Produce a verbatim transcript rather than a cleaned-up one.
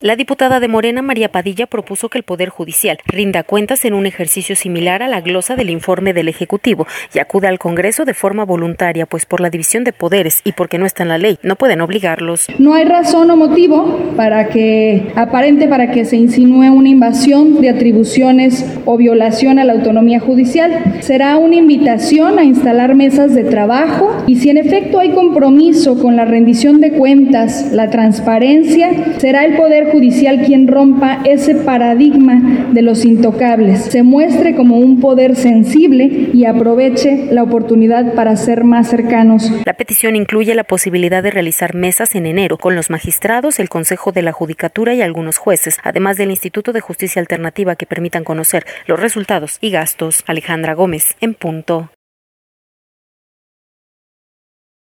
La diputada de Morena, María Padilla, propuso que el Poder Judicial rinda cuentas en un ejercicio similar a la glosa del informe del Ejecutivo y acuda al Congreso de forma voluntaria, pues por la división de poderes y porque no está en la ley, no pueden obligarlos. No hay razón o motivo para que aparente para que se insinúe una invasión de atribuciones o violación a la autonomía judicial. Será una invitación a instalar mesas de trabajo y si en efecto hay compromiso con la rendición de cuentas, la transparencia, será el Poder Judicial quien rompa ese paradigma de los intocables, se muestre como un poder sensible y aproveche la oportunidad para ser más cercanos. La petición incluye la posibilidad de realizar mesas en enero con los magistrados, el Consejo de la Judicatura y algunos jueces, además del Instituto de Justicia Alternativa que permitan conocer los resultados y gastos. Alejandra Gómez, en punto.